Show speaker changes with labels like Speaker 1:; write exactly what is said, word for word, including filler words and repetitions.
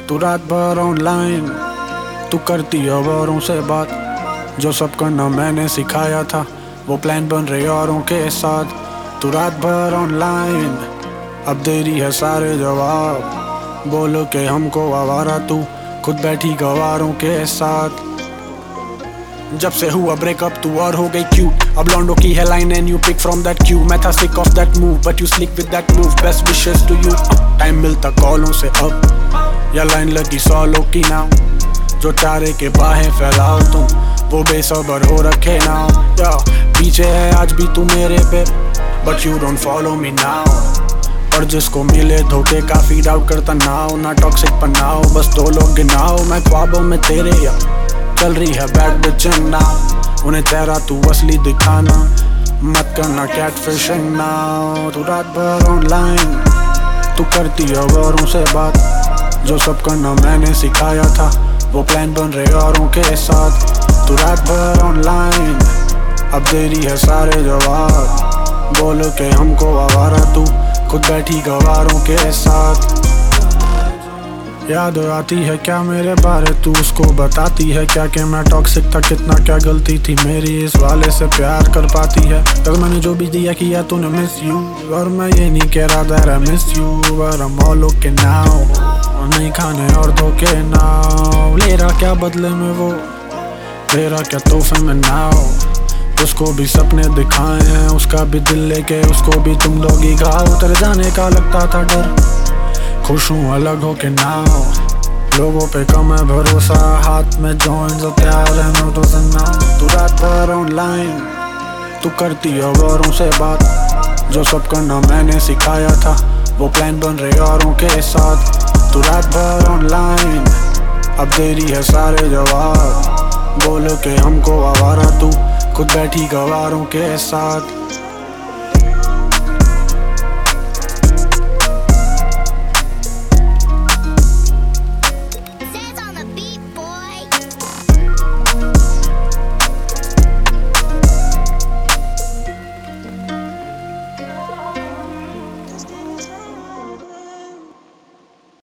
Speaker 1: तू रात भर ऑनलाइन, तू करती है औरों से बात। जो सब करना मैंने सिखाया था वो प्लान बन रहे औरों के साथ। तू रात भर ऑनलाइन, अब दे रही है सारे जवाब। बोलो के हमको आवारा, तू खुद बैठी गवारों के साथ। जब से हुआ ब्रेकअप तू और हो गई क्यूट। अब लॉन्डो की है line and you pick from that queue. मैं था sick of that move but you slick with that move. Best wishes to you. Time मिलता कॉलों से अब या लाइन लगी सॉलो की नाव। जो चारे के बाहें फैलाओ तुम वो बेसबर हो रखे नाव। या पीछे है आज भी तू मेरे पे but you don't follow me now. और जिसको मिले धोखे काफी डाउट करता नाओ। ना टॉक्सिक बनाओ बस दो लोग गिनाओ। मैं ख्वाबों में तेरे या चल रही है बैक बिचिंग ना। उन्हें तेरा तू असली दिखाना, मत करना कैट फिशिंग ना। तू रात भर ऑनलाइन, तू करती है औरों से बात। जो सब करना मैंने सिखाया था वो प्लान बन रहे औरों के साथ। तू रात भर ऑनलाइन, अब दे रही है सारे जवाब। बोलो के हमको आवारा, तू खुद बैठी गवारों के साथ। याद आती है क्या मेरे बारे, तू उसको बताती है क्या कि मैं टॉक्सिक था। कितना क्या गलती थी मेरी, इस वाले से प्यार कर पाती है। कल मैंने जो भी दिया किया तूने मिस यू। और मैं ये नहीं कह रहा that I miss you but I'm all okay now। और नहीं खाने और धोखे नाव। ले रहा क्या बदले में वो, ले रहा क्या तोहफे में नाव। उसको भी सपने दिखाए हैं, उसका भी दिल लेके उसको भी तुम लोग ही घाव। तेरे जाने का लगता था डर, खुश हूँ अलग हो के नाव। लोगों पे कम है भरोसा, हाथ में जॉइंट्स और प्यार है नोटों से नाव। तू रात भर ऑनलाइन, तू करती है औरों से बात। जो सब करना मैंने सिखाया था वो प्लान बन रहे औरों के साथ। तू रात भर ऑनलाइन, अब दे रही है सारे जवाब। बोलो के हमको आवारा, तू खुद बैठी गवारों के साथ।